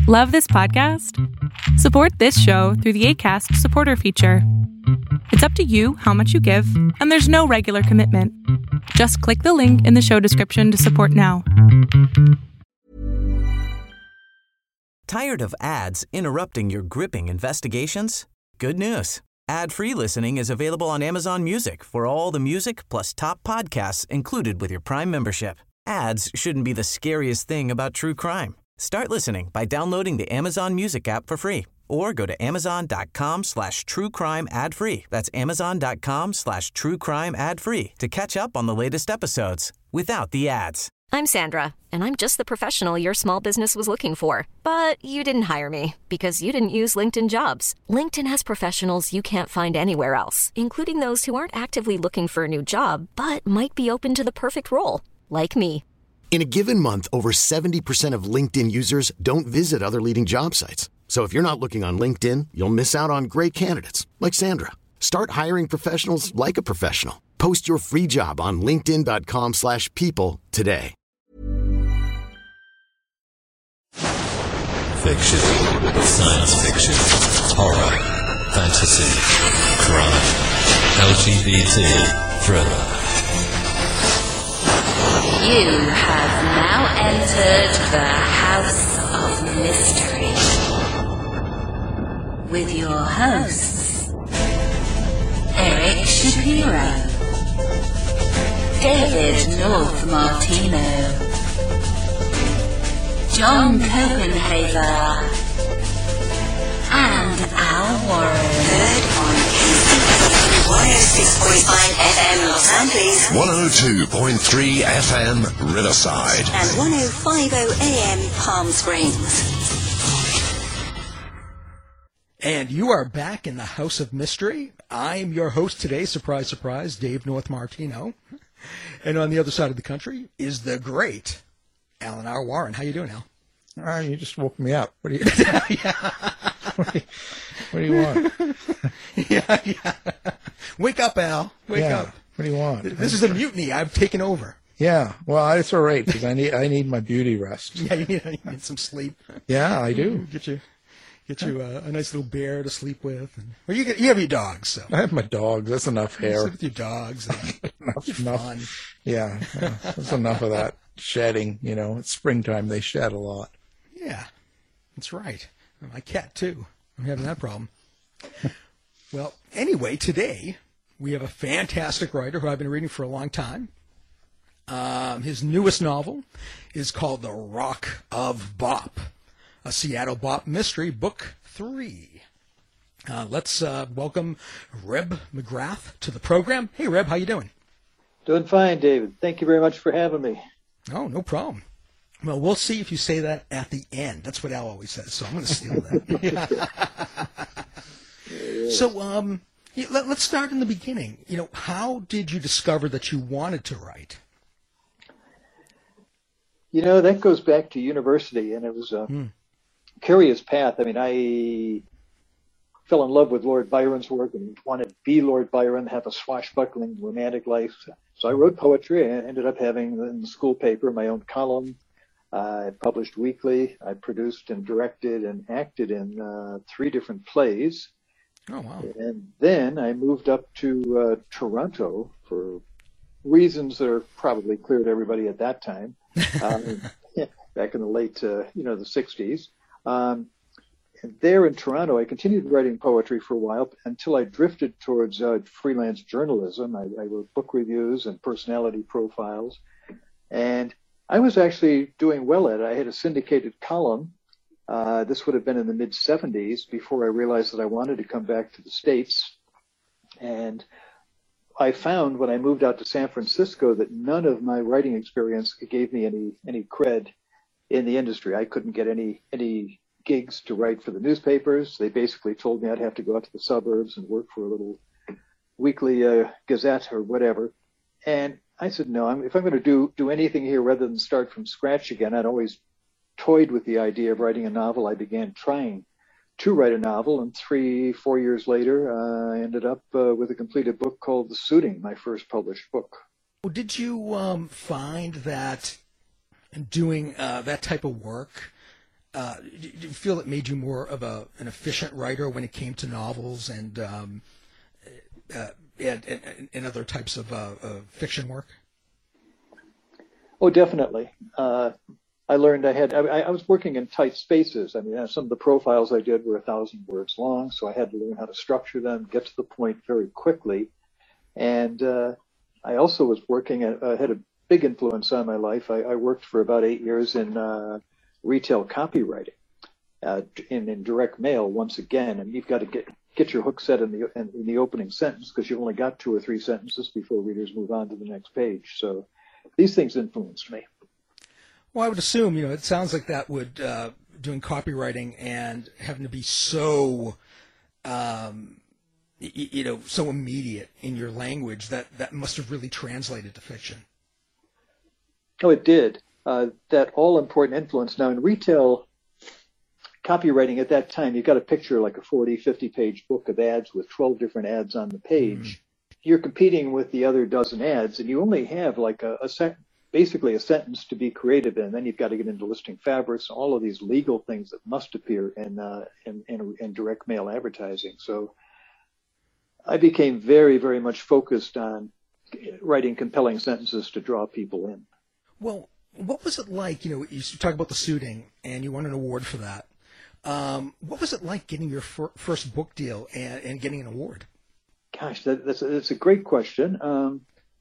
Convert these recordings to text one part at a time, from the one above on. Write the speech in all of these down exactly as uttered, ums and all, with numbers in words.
Love this podcast? Support this show through the Acast supporter feature. It's up to you how much you give, and there's no regular commitment. Just click the link in the show description to support now. Tired of ads interrupting your gripping investigations? Good news. Ad-free listening is available on Amazon Music for all the music plus top podcasts included with your Prime membership. Ads shouldn't be the scariest thing about true crime. Start listening by downloading the Amazon Music app for free or go to amazon.com slash true crime ad free. That's amazon.com slash true crime ad free to catch up on the latest episodes without the ads. I'm Sandra, and I'm just the professional your small business was looking for. But you didn't hire me because you didn't use LinkedIn Jobs. LinkedIn has professionals you can't find anywhere else, including those who aren't actively looking for a new job, but might be open to the perfect role, like me. In a given month, over seventy percent of LinkedIn users don't visit other leading job sites. So if you're not looking on LinkedIn, you'll miss out on great candidates like Sandra. Start hiring professionals like a professional. Post your free job on linkedin.com slash people today. Fiction, science fiction, horror, fantasy, crime, L G B T, thriller. You have now entered the House of Mystery with your hosts, Eric Shapiro, David North Martino, John Copenhaver, and Al Warren. Heard on one oh six point five F M Los Angeles, one oh two point three F M Riverside, and one oh five point oh A M Palm Springs. And you are back in the House of Mystery. I'm your host today, surprise, surprise, Dave North Martino. And on the other side of the country is the great Alan R. Warren. How you doing, Al? Oh, you just woke me up. What do you, what do you, what do you want? yeah, yeah. Wake up, Al. Wake yeah. up. What do you want? This is a mutiny. I've taken over. Yeah. Well, it's all right because I need I need my beauty rest. Yeah, you need, you need some sleep. Yeah, I do. Get you, get you uh, a nice little bear to sleep with. And, well, you get, you have your dogs, so I have my dogs. That's enough hair. Sleep with your dogs. enough, You're enough. fun. Yeah, yeah, that's enough of that shedding. You know, it's springtime. They shed a lot. Yeah, that's right. My cat too. I'm having that problem. Well, anyway, today we have a fantastic writer who I've been reading for a long time. Um, his newest novel is called The Rock of Bop, a Seattle Bop mystery, book three. Uh, let's uh, welcome Reb McGrath to the program. Hey, Reb, how you doing? Doing fine, David. Thank you very much for having me. Oh, no problem. Well, we'll see if you say that at the end. That's what Al always says, so I'm going to steal that. So, um, yeah, let, let's start in the beginning. You know, how did you discover that you wanted to write? You know, that goes back to university, and it was a mm. curious path. I mean, I fell in love with Lord Byron's work and wanted to be Lord Byron, have a swashbuckling romantic life. So I wrote poetry. I ended up having in the school paper my own column. Uh, I published weekly. I produced and directed and acted in uh, three different plays. Oh, wow. And then I moved up to uh, Toronto for reasons that are probably clear to everybody at that time, um, back in the late, uh, you know, the sixties. Um, and there in Toronto, I continued writing poetry for a while until I drifted towards uh, freelance journalism. I, I wrote book reviews and personality profiles. And I was actually doing well at it. I had a syndicated column. Uh, this would have been in the mid seventies before I realized that I wanted to come back to the States. And I found when I moved out to San Francisco that none of my writing experience gave me any any cred in the industry. I couldn't get any any gigs to write for the newspapers. They basically told me I'd have to go out to the suburbs and work for a little weekly uh, gazette or whatever. And I said, no, I'm, if I'm going to do do anything here rather than start from scratch again, I'd always toyed with the idea of writing a novel. I began trying to write a novel, and three, four years later, uh, I ended up uh, with a completed book called The Suiting, my first published book. Well, did you um, find that doing uh, that type of work uh, do you feel it made you more of a an efficient writer when it came to novels and um, uh, and, and, and other types of uh, uh, fiction work? Oh, definitely. Uh, I learned I had, I, I was working in tight spaces. I mean, some of the profiles I did were a thousand words long, so I had to learn how to structure them, get to the point very quickly. And uh, I also was working, I uh, had a big influence on my life. I, I worked for about eight years in uh, retail copywriting, uh, in, in direct mail once again. And you've got to get get your hook set in the in, in the opening sentence because you've only got two or three sentences before readers move on to the next page. So these things influenced me. Well, I would assume, you know, it sounds like that would, uh, doing copywriting and having to be so, um, y- you know, so immediate in your language that that must have really translated to fiction. Oh, it did. Uh, that all-important influence. Now, in retail copywriting at that time, you got a picture like a forty, fifty-page book of ads with twelve different ads on the page. Mm. You're competing with the other dozen ads, and you only have like a, a sec- basically a sentence to be creative in. Then you've got to get into listing fabrics, all of these legal things that must appear in, uh, in, in, in direct mail advertising. So I became very, very much focused on writing compelling sentences to draw people in. Well, what was it like, you know, you talk about the suiting and you won an award for that. Um, what was it like getting your fir- first book deal and, and getting an award? Gosh, that, that's, a, that's a great question. Um,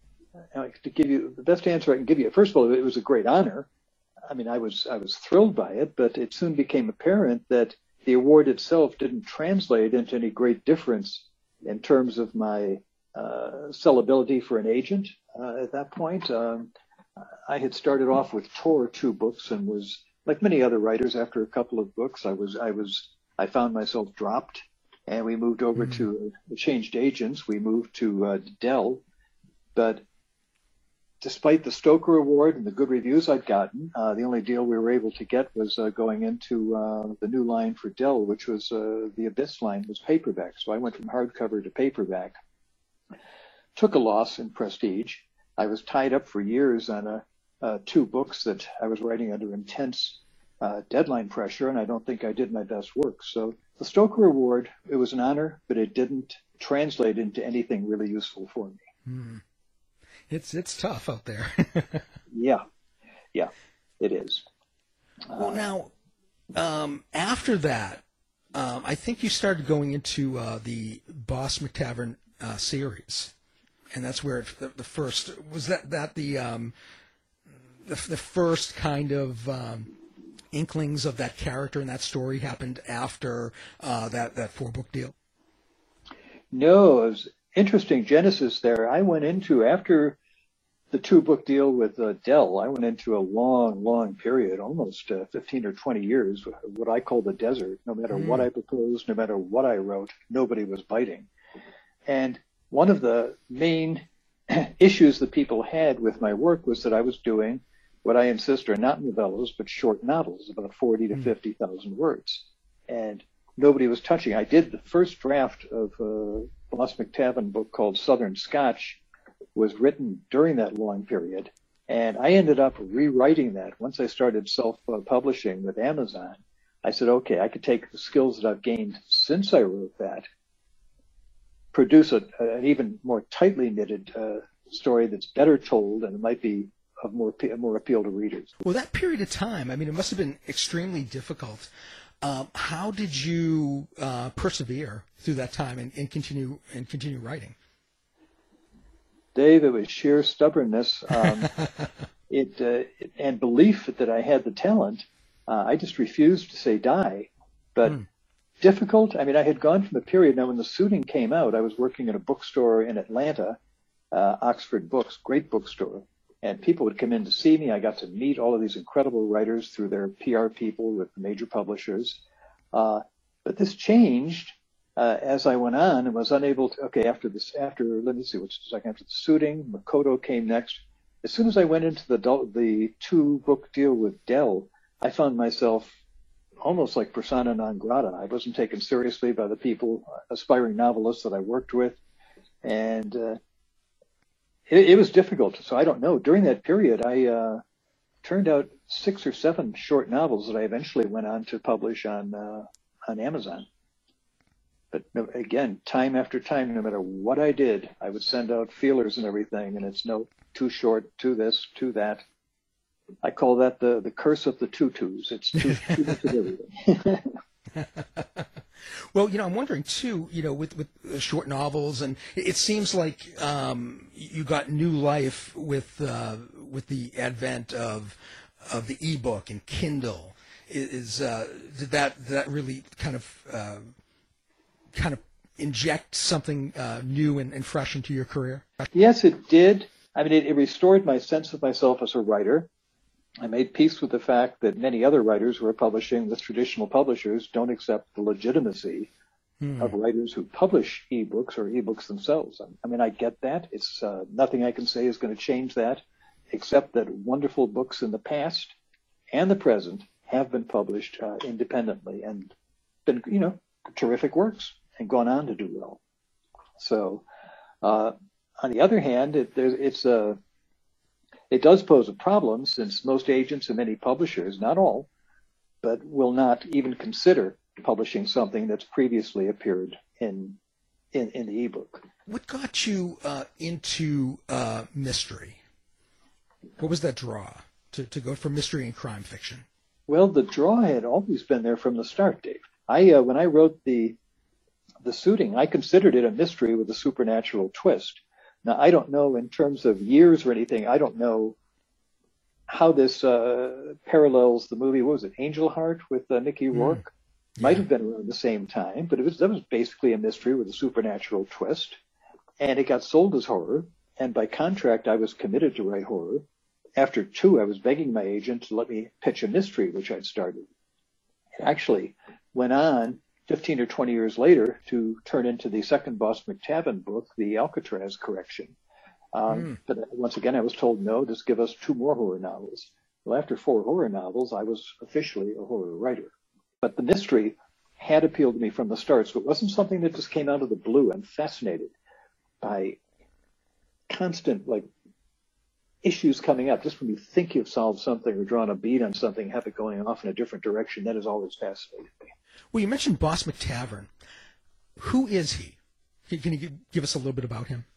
to give you the best answer I can give you, first of all, it was a great honor. I mean, I was I was thrilled by it, but it soon became apparent that the award itself didn't translate into any great difference in terms of my uh, sellability for an agent uh, at that point. Um, I had started off with Tor two books and was, like many other writers, after a couple of books, I was I was I found myself dropped, and we moved over mm-hmm. to uh, changed agents. We moved to uh, Dell, but despite the Stoker Award and the good reviews I'd gotten, uh, the only deal we were able to get was uh, going into uh, the new line for Dell, which was uh, the Abyss line, was paperback. So I went from hardcover to paperback. Took a loss in prestige. I was tied up for years on a, uh, two books that I was writing under intense uh, deadline pressure, and I don't think I did my best work. So the Stoker Award, it was an honor, but it didn't translate into anything really useful for me. Hmm. It's it's tough out there. yeah, yeah, it is. Well, uh, now, um, after that, um, I think you started going into uh, the Boss McTavish uh, series, and that's where it, the, the first was that that the um, the, the first kind of um, inklings of that character and that story happened after uh, that that four book deal. No, it was interesting genesis there. I went into, after the two book deal with uh, Dell, I went into a long, long period, almost uh, fifteen or twenty years, what I call the desert. No matter mm. what I proposed, no matter what I wrote, nobody was biting. And one of the main issues that people had with my work was that I was doing what I insist are not novellas, but short novels, about forty to fifty thousand words. And nobody was touching. I did the first draft of a Boss McTavish book called Southern Scotch, was written during that long period. And I ended up rewriting that. Once I started self-publishing with Amazon, I said, okay, I could take the skills that I've gained since I wrote that, produce a, an even more tightly knitted uh, story that's better told, and it might be of more, more appeal to readers. Well, that period of time, I mean, it must have been extremely difficult. Um, how did you uh, persevere through that time and, and continue and continue writing? Dave, it was sheer stubbornness um, it, uh, it and belief that I had the talent. Uh, I just refused to say die. But mm. difficult, I mean, I had gone from a period, now when the suiting came out, I was working in a bookstore in Atlanta, uh, Oxford Books, great bookstore, and people would come in to see me. I got to meet all of these incredible writers through their P R people with major publishers. Uh, but this changed Uh, as I went on and was unable to, okay, after this, after, let me see, what's the second, after the suiting, Makoto came next. As soon as I went into the the two book deal with Dell, I found myself almost like persona non grata. I wasn't taken seriously by the people, aspiring novelists that I worked with. And uh, it, it was difficult. So I don't know. During that period, I, uh, turned out six or seven short novels that I eventually went on to publish on uh, on Amazon. But no, again, time after time, no matter what I did, I would send out feelers and everything, and it's no too short, too this, too that. I call that the, the curse of the tutus. It's too, too much of everything. Well, you know, I'm wondering too, you know, with, with short novels, and it seems like um, you got new life with uh, with the advent of of the ebook and Kindle. Is uh, did that did that really kind of uh, kind of inject something uh, new and, and fresh into your career? Yes, it did. I mean, it, it restored my sense of myself as a writer. I made peace with the fact that many other writers who are publishing with traditional publishers don't accept the legitimacy hmm. of writers who publish ebooks or ebooks themselves. I mean, I get that. It's uh, nothing I can say is going to change that, except that wonderful books in the past and the present have been published uh, independently and been, you know, terrific works and gone on to do well. So, uh, on the other hand, it, it's a It does pose a problem, since most agents and many publishers, not all, but will not even consider publishing something that's previously appeared in in, in the ebook. What got you uh, into uh, mystery? What was that draw to, to go for mystery and crime fiction? Well, the draw had always been there from the start, Dave. I uh, when I wrote the the Suiting, I considered it a mystery with a supernatural twist. Now, I don't know in terms of years or anything, I don't know how this uh, parallels the movie, what was it, Angel Heart with uh, Mickey Rourke? Mm. Yeah. Might have been around the same time, but it was that was basically a mystery with a supernatural twist. And it got sold as horror, and by contract, I was committed to write horror. After two, I was begging my agent to let me pitch a mystery, which I'd started. It actually went on fifteen or twenty years later to turn into the second Boss McTavish book, The Alcatraz Correction. Um, mm. But once again, I was told, no, just give us two more horror novels. Well, after four horror novels, I was officially a horror writer. But the mystery had appealed to me from the start, so it wasn't something that just came out of the blue. I'm fascinated by constant, like, issues coming up. Just when you think you've solved something or drawn a bead on something, have it going off in a different direction, that has always fascinated me. Well, you mentioned Boss McTavish. Who is he? Can you give us a little bit about him?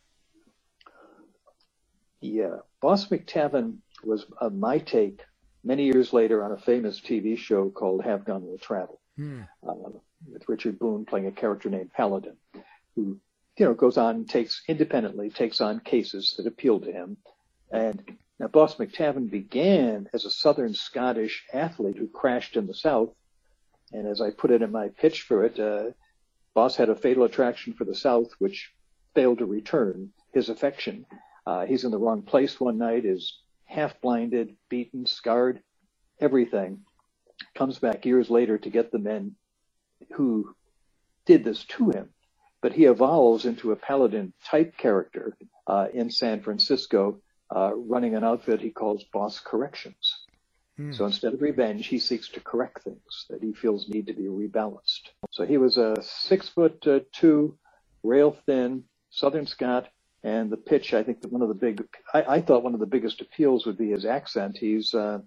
Yeah. Boss McTavish was uh, my take many years later on a famous T V show called Have Gun Will Travel, hmm. uh, with Richard Boone playing a character named Paladin, who, you know, goes on, takes independently, takes on cases that appeal to him. And now Boss McTavish began as a Southern Scottish athlete who crashed in the South. And as I put it in my pitch for it, uh, Boss had a fatal attraction for the South, which failed to return his affection. Uh, he's in the wrong place one night, is half-blinded, beaten, scarred, everything. Comes back years later to get the men who did this to him. But he evolves into a Paladin-type character uh, in San Francisco, uh, running an outfit he calls Boss Corrections. So instead of revenge, he seeks to correct things that he feels need to be rebalanced. So he was a six foot uh, two, rail thin, Southern Scot, and the pitch, I think that one of the big, I, I thought one of the biggest appeals would be his accent. He's uh,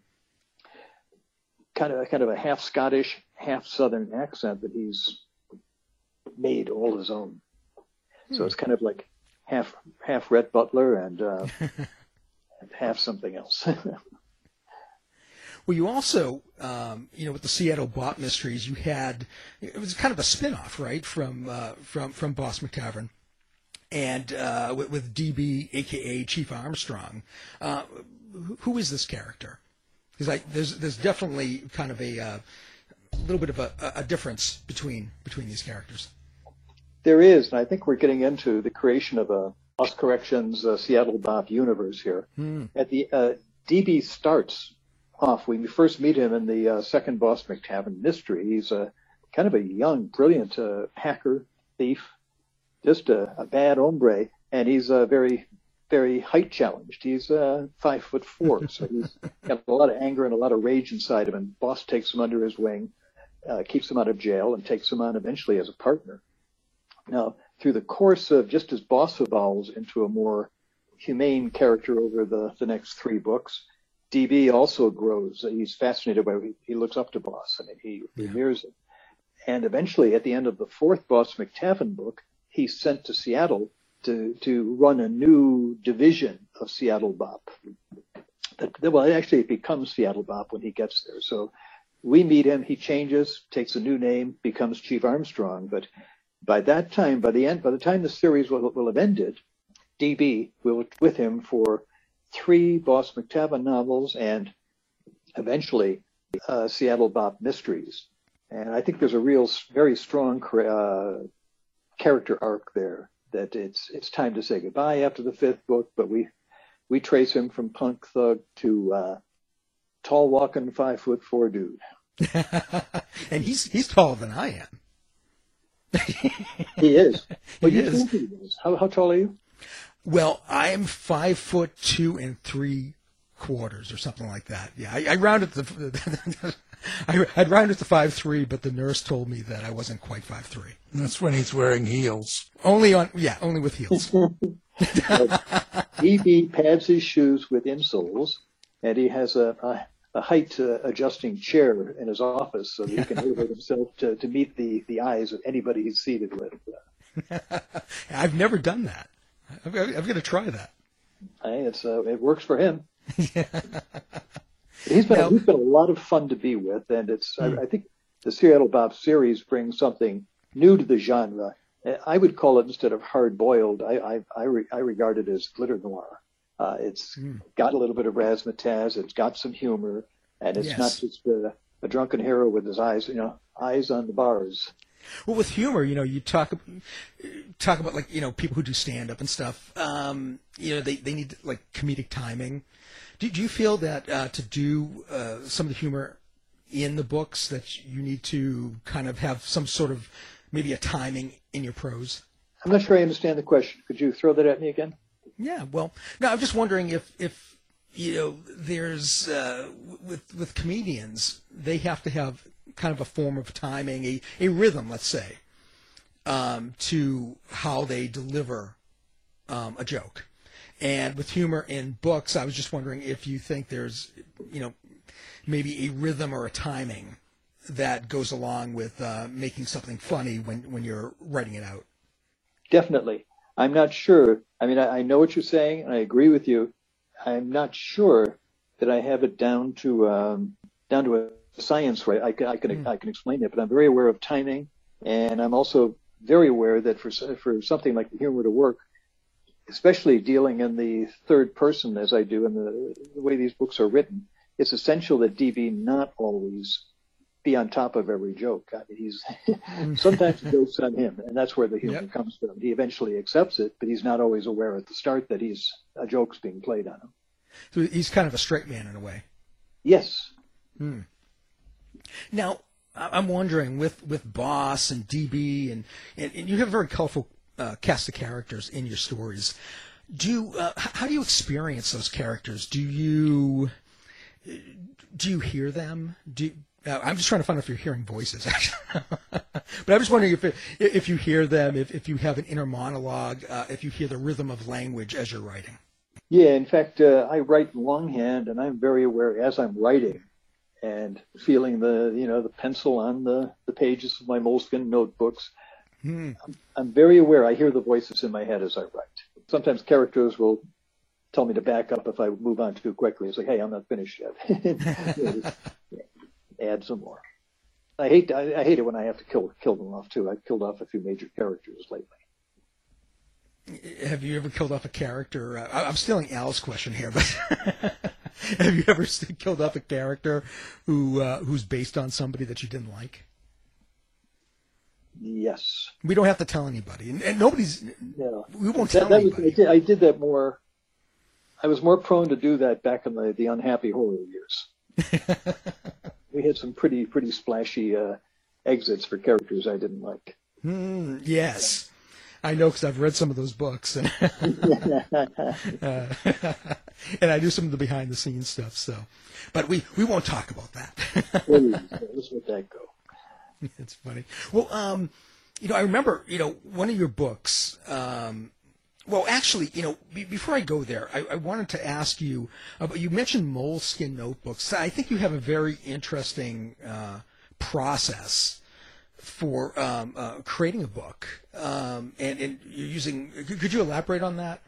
kind of kind of a half Scottish, half Southern accent that he's made all his own. Hmm. So it's kind of like half half Rhett Butler and, uh, and half something else. Well, you also, um, you know, with the Seattle Bot Mysteries, you had, it was kind of a spin-off, right, from uh, from from Boss McTavish, and uh, with, with D B, a k a. Chief Armstrong. Uh, who is this character? Because like, there's there's definitely kind of a, uh, a little bit of a, a difference between between these characters. There is, and I think we're getting into the creation of a Boss Corrections uh, Seattle Bot universe here. Hmm. At the uh, D B starts off, when we first meet him in the uh, second Boss McTavish mystery, he's a kind of a young, brilliant uh, hacker, thief, just a, a bad hombre, and he's uh, very, very height challenged. He's uh, five foot four, so he's got a lot of anger and a lot of rage inside him. And Boss takes him under his wing, uh, keeps him out of jail, and takes him on eventually as a partner. Now, through the course of just as Boss evolves into a more humane character over the, the next three books, D B also grows. He's fascinated by he, he looks up to Boss. I mean, he, he Yeah. mirrors him. And eventually, at the end of the fourth Boss McTavish book, he's sent to Seattle to to run a new division of Seattle Bop. That, well, actually, it becomes Seattle Bop when he gets there. So we meet him. He changes, takes a new name, becomes Chief Armstrong. But by that time, by the end, by the time the series will, will have ended, D B will with him for three Boss McTavish novels and eventually uh, Seattle Bop Mysteries. And I think there's a real, very strong uh, character arc there that it's it's time to say goodbye after the fifth book, but we we trace him from punk thug to uh, tall walking five foot four dude. And he's he's taller than I am. He is. Well, He you is. think he is. How how tall are you? Well, I'm five foot two and three quarters or something like that. Yeah, I, I rounded the. I, I'd rounded to five three, but the nurse told me that I wasn't quite five three. That's when he's wearing heels. Only on, yeah, only with heels. D B pads his shoes with insoles, and he has a, a, a height uh, adjusting chair in his office so that he can elevate himself to, to meet the, the eyes of anybody he's seated with. I've never done that. I'm, I'm going to try that. I, it's, uh, it works for him. He's been, Now- he's been a lot of fun to be with, and it's Hmm. I, I think the Seattle Bop series brings something new to the genre. I would call it, instead of hard-boiled, I I, I, re, I regard it as glitter noir. Uh, it's Hmm. got a little bit of razzmatazz, it's got some humor, and it's Yes. not just a, a drunken hero with his eyes, you know, eyes on the bars. Well, with humor, you know, you talk talk about, like, you know, people who do stand up and stuff. Um, you know, they, they need like comedic timing. Do, do you feel that uh, to do uh, some of the humor in the books that you need to kind of have some sort of maybe a timing in your prose? I'm not sure I understand the question. Could you throw that at me again? Yeah, well, no, I'm just wondering if, if you know, there's uh, with with comedians, they have to have kind of a form of timing, a, a rhythm, let's say, um, to how they deliver um, a joke. And with humor in books, I was just wondering if you think there's, you know, maybe a rhythm or a timing that goes along with uh, making something funny when, when you're writing it out. Definitely. I'm not sure. I mean, I, I know what you're saying, and I agree with you. I'm not sure that I have it down to um, down to a science way. I can I can, Mm. I can explain it, but I'm very aware of timing, and I'm also very aware that for for something like the humor to work, especially dealing in the third person as I do in the, the way these books are written, it's essential that D B not always be on top of every joke. I mean, he's sometimes the joke's on him, and that's where the humor Yep. comes from. He eventually accepts it, but he's not always aware at the start that he's a joke's being played on him. So he's kind of a straight man in a way. Yes. Hmm. Now, I- I'm wondering, with, with Boss and D B, and, and, and you have a very colorful uh, cast of characters in your stories. Do you, uh, h- how do you experience those characters? Do you do you hear them? Do you, uh, I'm just trying to find out if you're hearing voices, actually. But I'm just wondering if it, if you hear them, if, if you have an inner monologue, uh, if you hear the rhythm of language as you're writing. Yeah, in fact, uh, I write longhand, and I'm very aware as I'm writing and feeling the, you know, the pencil on the, the pages of my moleskin notebooks. Hmm. I'm, I'm very aware. I hear the voices in my head as I write. Sometimes characters will tell me to back up if I move on too quickly. It's like, hey, I'm not finished yet. Add some more. I hate I, I hate it when I have to kill kill them off too. I've killed off a few major characters lately. Have you ever killed off a character? Uh, I- I'm stealing Al's question here, but have you ever st- killed off a character who uh, who's based on somebody that you didn't like? Yes. We don't have to tell anybody, and, and nobody's. Yeah. We won't That, tell that was, I, anybody. did, I did that more. I was more prone to do that back in the, the unhappy horror years. We had some pretty pretty splashy uh, exits for characters I didn't like. Mm, yes, I know because I've read some of those books, and uh, and I do some of the behind the scenes stuff. So, but we, we won't talk about that. Please, let's let that go. It's funny. Well, um, you know, I remember, you know, one of your books, um, Well, actually, you know, be, before I go there, I, I wanted to ask you about, you mentioned Moleskin notebooks. I think you have a very interesting uh, process for um, uh, creating a book, um, and, and you're using, could you elaborate on that?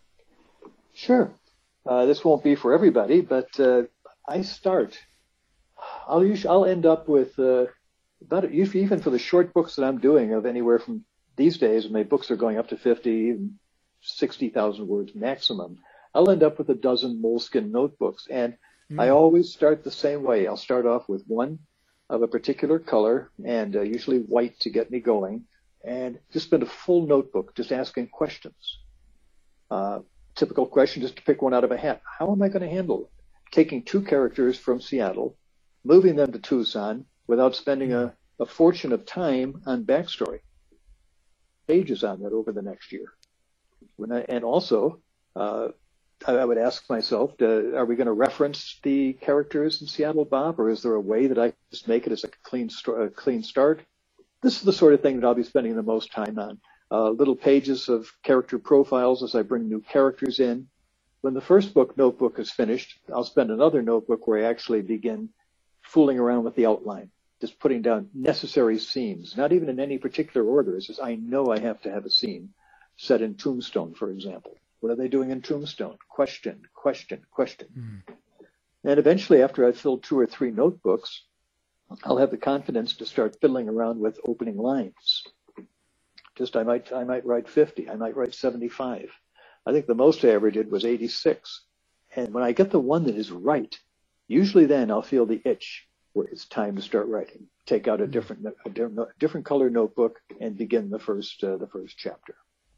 Sure. Uh, this won't be for everybody, but uh, I start, I'll usually, I'll end up with, uh, about, usually even for the short books that I'm doing of anywhere from, these days, my books are going up to fifty, sixty thousand words maximum, I'll end up with a dozen Moleskin notebooks. And mm. I always start the same way. I'll start off with one of a particular color, and uh, usually white to get me going, and just spend a full notebook just asking questions. Uh, typical question, just to pick one out of a hat. How am I going to handle taking two characters from Seattle, moving them to Tucson without spending a, a fortune of time on backstory? Pages on that over the next year. When I, and also, uh, I, I would ask myself, uh, are we going to reference the characters in Seattle, Bob, or is there a way that I just make it as a clean, a clean start? This is the sort of thing that I'll be spending the most time on. Uh, little pages of character profiles as I bring new characters in. When the first book notebook is finished, I'll spend another notebook where I actually begin fooling around with the outline, just putting down necessary scenes, not even in any particular order. It's just I know I have to have a scene set in Tombstone, for example. What are they doing in Tombstone? Question, question, question. Mm. And eventually, after I've filled two or three notebooks, I'll have the confidence to start fiddling around with opening lines. Just I might I might write fifty, I might write seventy-five. I think the most I ever did was eighty-six. And when I get the one that is right, usually then I'll feel the itch where it's time to start writing. Take out a different a different color notebook and begin the first uh, the first chapter.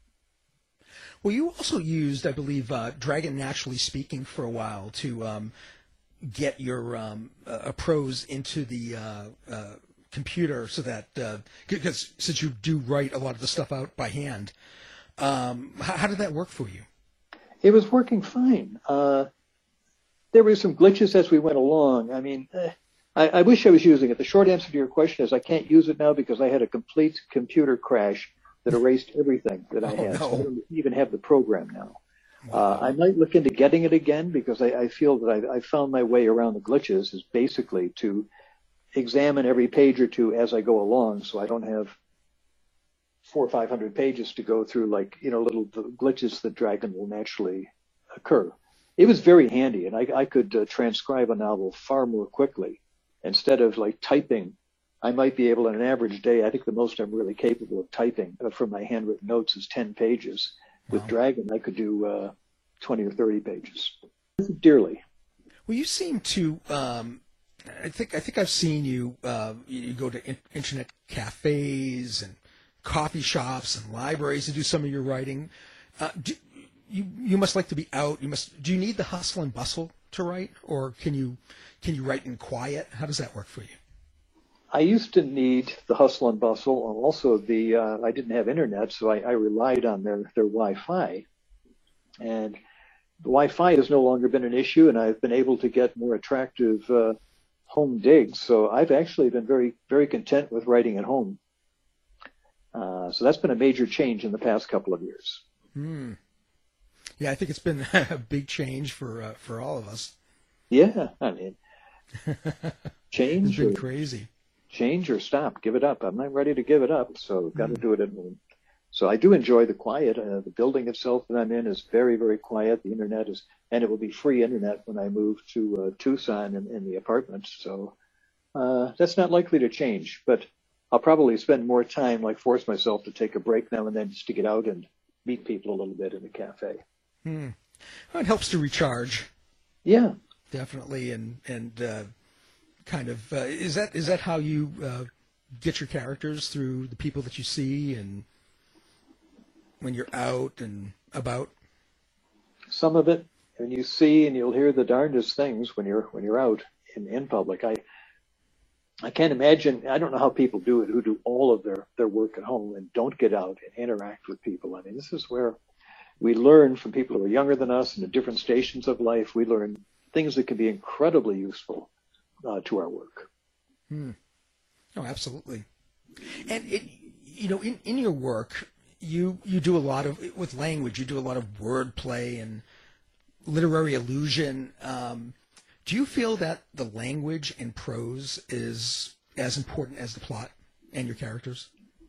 Well, you also used, I believe, uh, Dragon Naturally Speaking for a while to um, get your um, uh, prose into the uh, uh, computer, so that uh, because since you do write a lot of the stuff out by hand, um, how, how did that work for you? It was working fine. Uh, there were some glitches as we went along. I mean, uh, I, I wish I was using it. The short answer to your question is I can't use it now because I had a complete computer crash that erased everything that I had. Oh, no. So I don't even have the program now. Wow. Uh, I might look into getting it again because I, I feel that I, I found my way around the glitches is basically to examine every page or two as I go along, so I don't have four or five hundred pages to go through, like, you know, little the glitches that Dragon will naturally occur. It was very handy, and I, I could uh, transcribe a novel far more quickly. Instead of like typing, I might be able, in an average day, I think the most I'm really capable of typing uh, from my handwritten notes is ten pages. With wow. Dragon, I could do uh, twenty or thirty pages. Dearly. Well, you seem to, um, I think I think I've seen you, uh, you go to in- internet cafes and coffee shops and libraries to do some of your writing. Uh, do, you you must like to be out. You must. Do you need the hustle and bustle to write, or can you can you write in quiet? How does that work for you? I used to need the hustle and bustle, and also the uh, I didn't have internet, so I, I relied on their their Wi-Fi, and the Wi-Fi has no longer been an issue, and I've been able to get more attractive uh, home digs. So I've actually been very very content with writing at home. Uh, so that's been a major change in the past couple of years. Hmm. Yeah, I think it's been a big change for uh, for all of us. Yeah, I mean, change. It's been or, crazy. Change or stop, give it up. I'm not ready to give it up, so got to mm. do it at home. So I do enjoy the quiet. Uh, the building itself that I'm in is very, very quiet. The internet is, and it will be free internet when I move to uh, Tucson in, in the apartment. So uh, that's not likely to change, but I'll probably spend more time, like force myself to take a break now and then just to get out and meet people a little bit in the cafe. Hmm. Well, it helps to recharge. Yeah, definitely, and and uh, kind of uh, is that is that how you uh, get your characters, through the people that you see and when you're out and about? Some of it, and you see and you'll hear the darndest things when you're when you're out in, in public. I I can't imagine. I don't know how people do it who do all of their their work at home and don't get out and interact with people. I mean, this is where we learn from people who are younger than us and at different stations of life. We learn things that can be incredibly useful uh, to our work. Hmm. Oh, absolutely. And, it, you know, in, in your work, you you do a lot of, with language, you do a lot of wordplay and literary allusion. Um, do you feel that the language in prose is as important as the plot and your characters?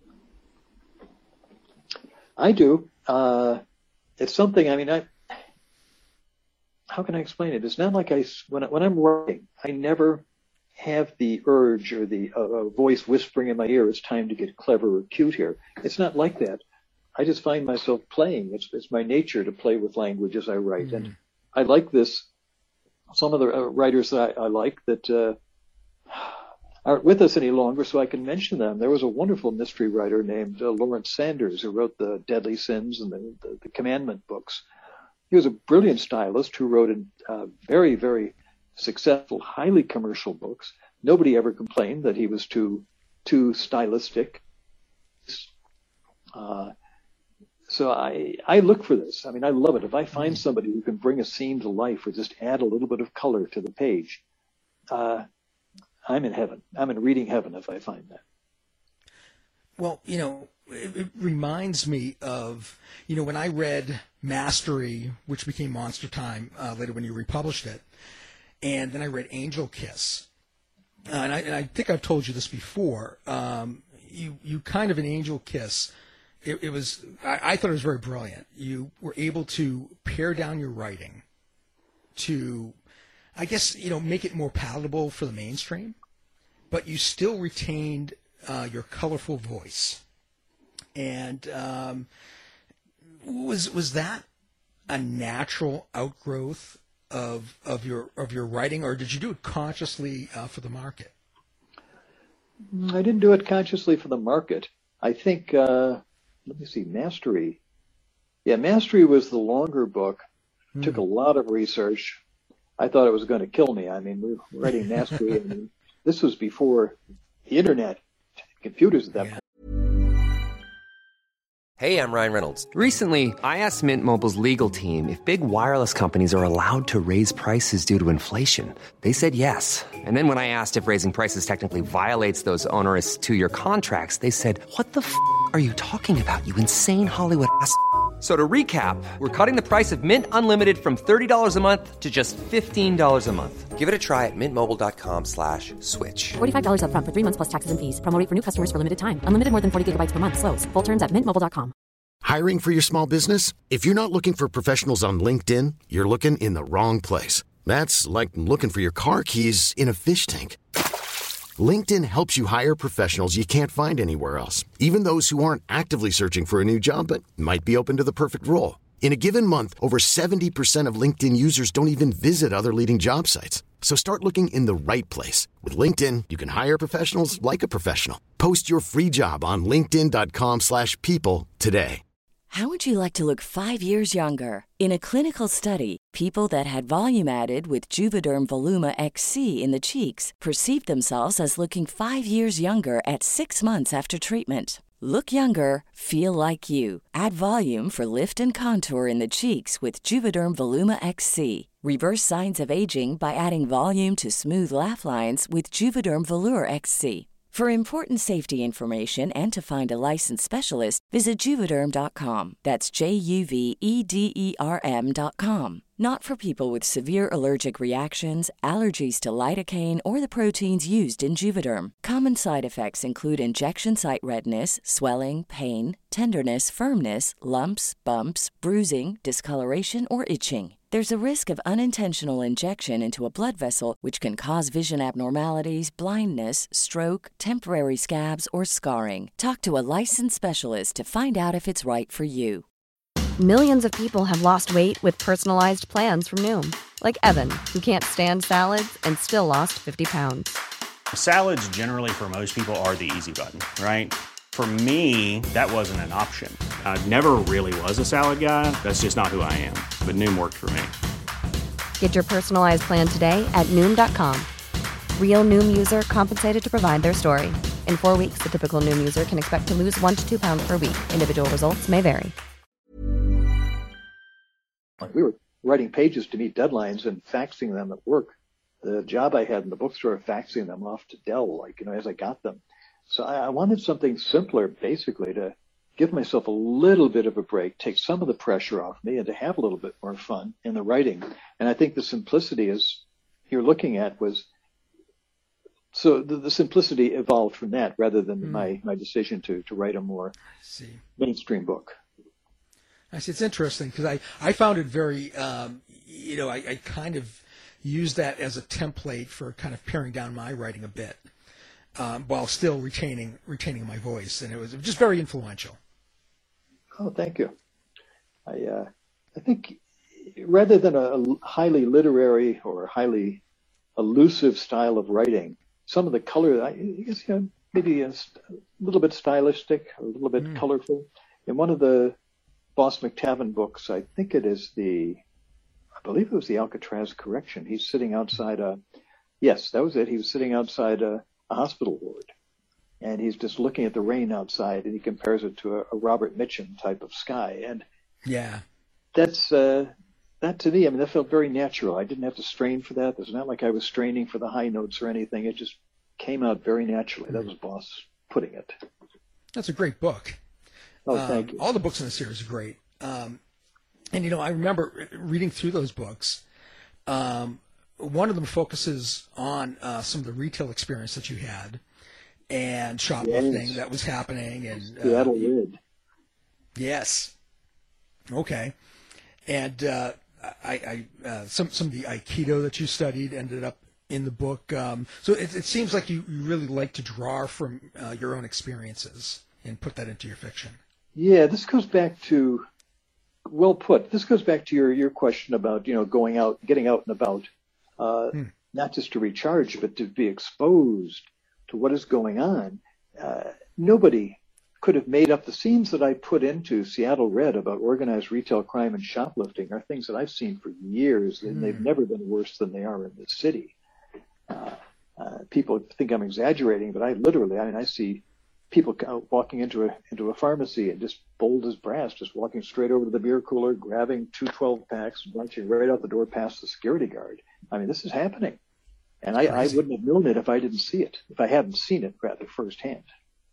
I do. Uh, it's something, I mean, I, how can I explain it? It's not like I, when, when I'm writing, I never have the urge or the uh, voice whispering in my ear, it's time to get clever or cute here. It's not like that. I just find myself playing. It's, it's my nature to play with language as I write. Mm. And I like this. Some of the uh, writers that I, I like that uh, aren't with us any longer, so I can mention them. There was a wonderful mystery writer named uh, Lawrence Sanders who wrote the Deadly Sins and the, the, the Commandment books. He was a brilliant stylist who wrote a uh, very, very successful, highly commercial books. Nobody ever complained that he was too too stylistic. Uh, so I I look for this. I mean, I love it. If I find somebody who can bring a scene to life or just add a little bit of color to the page, uh, I'm in heaven. I'm in reading heaven if I find that. Well, you know, it, it reminds me of, you know, when I read Mastery, which became Monster Time uh, later when you republished it, and then I read Angel Kiss. Uh, and, I, and I think I've told you this before. Um, you, you kind of in Angel Kiss, it, it was, I, I thought it was very brilliant. You were able to pare down your writing to, I guess, you know, make it more palatable for the mainstream, but you still retained uh, your colorful voice. And um, was was that a natural outgrowth of of your of your writing, or did you do it consciously uh, for the market? I didn't do it consciously for the market. I think, uh, let me see, Mastery. Yeah, Mastery was the longer book. Mm. Took a lot of research. I thought it was going to kill me. I mean, we were writing Mastery, and this was before the internet, computers at that yeah. point. Hey, I'm Ryan Reynolds. Recently, I asked Mint Mobile's legal team if big wireless companies are allowed to raise prices due to inflation. They said yes. And then when I asked if raising prices technically violates those onerous two-year contracts, they said, what the f*** are you talking about, you insane Hollywood ass f- So to recap, we're cutting the price of Mint Unlimited from thirty dollars a month to just fifteen dollars a month. Give it a try at mintmobile.com slash switch. forty-five dollars up front for three months plus taxes and fees. Promo rate for new customers for limited time. Unlimited more than forty gigabytes per month. Slows full terms at mint mobile dot com. Hiring for your small business? If you're not looking for professionals on LinkedIn, you're looking in the wrong place. That's like looking for your car keys in a fish tank. LinkedIn helps you hire professionals you can't find anywhere else, even those who aren't actively searching for a new job but might be open to the perfect role. In a given month, over seventy percent of LinkedIn users don't even visit other leading job sites. So start looking in the right place. With LinkedIn, you can hire professionals like a professional. Post your free job on linkedin.com slash people today. How would you like to look five years younger? In a clinical study, people that had volume added with Juvederm Voluma X C in the cheeks perceived themselves as looking five years younger at six months after treatment. Look younger, feel like you. Add volume for lift and contour in the cheeks with Juvederm Voluma X C. Reverse signs of aging by adding volume to smooth laugh lines with Juvederm Volure X C. For important safety information and to find a licensed specialist, visit Juvederm dot com. That's J U V E D E R M dot com. Not for people with severe allergic reactions, allergies to lidocaine, or the proteins used in Juvederm. Common side effects include injection site redness, swelling, pain, tenderness, firmness, lumps, bumps, bruising, discoloration, or itching. There's a risk of unintentional injection into a blood vessel, which can cause vision abnormalities, blindness, stroke, temporary scabs, or scarring. Talk to a licensed specialist to find out if it's right for you. Millions of people have lost weight with personalized plans from Noom. Like Evan, who can't stand salads and still lost fifty pounds. Salads generally for most people are the easy button, right? For me, that wasn't an option. I never really was a salad guy. That's just not who I am. But Noom worked for me. Get your personalized plan today at Noom dot com. Real Noom user compensated to provide their story. In four weeks, the typical Noom user can expect to lose one to two pounds per week. Individual results may vary. We were writing pages to meet deadlines and faxing them at work. The job I had in the bookstore, faxing them off to Dell, like, you know, as I got them. So I, I wanted something simpler, basically, to give myself a little bit of a break, take some of the pressure off me, and to have a little bit more fun in the writing. And I think the simplicity is you're looking at was so the, the simplicity evolved from that rather than mm. my, my decision to, to write a more see. mainstream book. I see. It's interesting because I, I found it very, um, you know, I, I kind of used that as a template for kind of paring down my writing a bit um, while still retaining retaining my voice. And it was just very influential. Oh, thank you. I uh, I think rather than a, a highly literary or highly elusive style of writing, some of the color, I guess, you know, maybe a, a little bit stylistic, a little bit mm. colorful. In one of the Boss McTavish books, I think it is the, I believe it was the Alcatraz Correction. He's sitting outside a, yes, that was it. He was sitting outside a, a hospital ward. And he's just looking at the rain outside, and he compares it to a, a Robert Mitchum type of sky. And yeah, that's uh, that to me. I mean, that felt very natural. I didn't have to strain for that. It's not like I was straining for the high notes or anything. It just came out very naturally. That was Boss putting it. That's a great book. Oh, um, thank you. All the books in the series are great. Um, and you know, I remember reading through those books. Um, one of them focuses on uh, some of the retail experience that you had. And shoplifting yes. that was happening, and Seattle uh, Red. Yes. Okay. And uh, I, I uh, some some of the Aikido that you studied ended up in the book. Um, so it, it seems like you, you really like to draw from uh, your own experiences and put that into your fiction. Yeah, this goes back to well put. This goes back to your your question about you know going out, getting out and about, uh, hmm. not just to recharge, but to be exposed to what is going on. Uh, nobody could have made up the scenes that I put into Seattle Red about organized retail crime and shoplifting are things that I've seen for years, and mm. they've never been worse than they are in this city. Uh, uh, people think I'm exaggerating, but I literally, I mean, I see people walking into a into a pharmacy and just bold as brass, just walking straight over to the beer cooler, grabbing two twelve packs, and launching right out the door past the security guard. I mean, this is happening. And I, I wouldn't have known it if I didn't see it, if I hadn't seen it rather firsthand.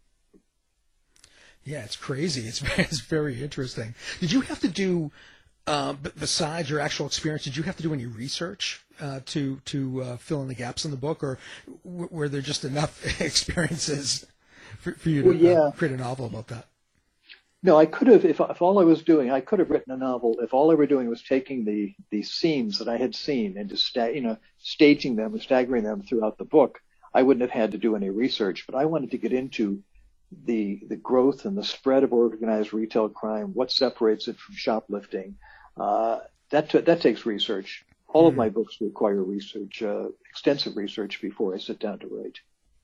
Yeah, it's crazy. It's, it's very interesting. Did you have to do, uh, besides your actual experience, did you have to do any research uh, to to uh, fill in the gaps in the book, or w- were there just enough experiences for, for you to well, yeah. uh, create a novel about that? No, I could have, if, if all I was doing, I could have written a novel if all I were doing was taking the, the scenes that I had seen and just, sta- you know, staging them and staggering them throughout the book. I wouldn't have had to do any research, but I wanted to get into the the growth and the spread of organized retail crime, what separates it from shoplifting. Uh, that t- that takes research. All mm. of my books require research, uh, extensive research before I sit down to write.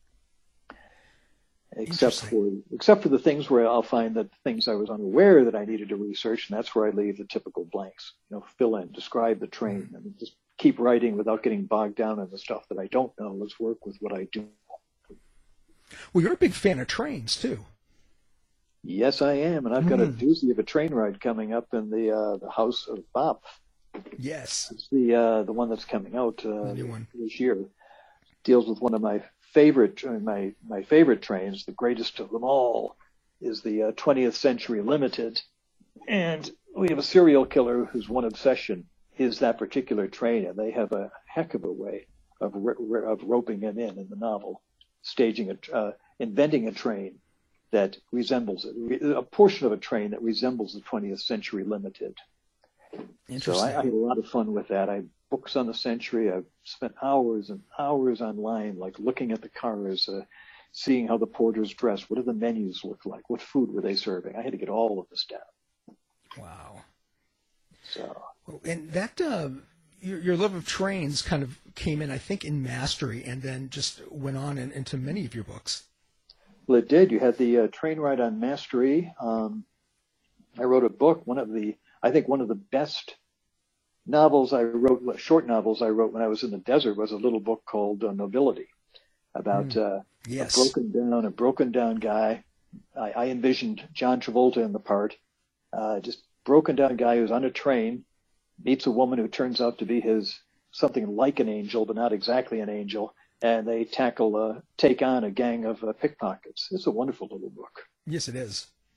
Except for except for the things where I'll find that things I was unaware that I needed to research, and that's where I leave the typical blanks. You know, fill in, describe the train, and just keep writing without getting bogged down in the stuff that I don't know. Let's work with what I do. Well, you're a big fan of trains too. Yes, I am, and I've got mm. a doozy of a train ride coming up in the uh, the House of Bop. Yes, it's the uh, the one that's coming out uh, the new one. This year. Deals with one of my favorite my my favorite trains, the greatest of them all, is the uh, twentieth Century Limited, and we have a serial killer whose one obsession is that particular train, and they have a heck of a way of ro- of roping him in in the novel, staging a uh, inventing a train that resembles it, a portion of a train that resembles the twentieth Century Limited. So I, I had a lot of fun with that. I books on the Century. I've spent hours and hours online, like looking at the cars, uh, seeing how the porters dress. What do the menus look like? What food were they serving? I had to get all of this down. Wow. So. And that, uh, your, your love of trains kind of came in, I think, in Mastery, and then just went on in, into many of your books. Well, it did. You had the uh, train ride on Mastery. Um, I wrote a book, one of the, I think one of the best novels I wrote, short novels I wrote when I was in the desert, was a little book called uh, Nobility, about mm. uh, yes. a broken down, a broken down guy. I, I envisioned John Travolta in the part, uh, just broken down guy who's on a train, meets a woman who turns out to be his something like an angel, but not exactly an angel, and they tackle, uh, take on a gang of uh, pickpockets. It's a wonderful little book. Yes, it is.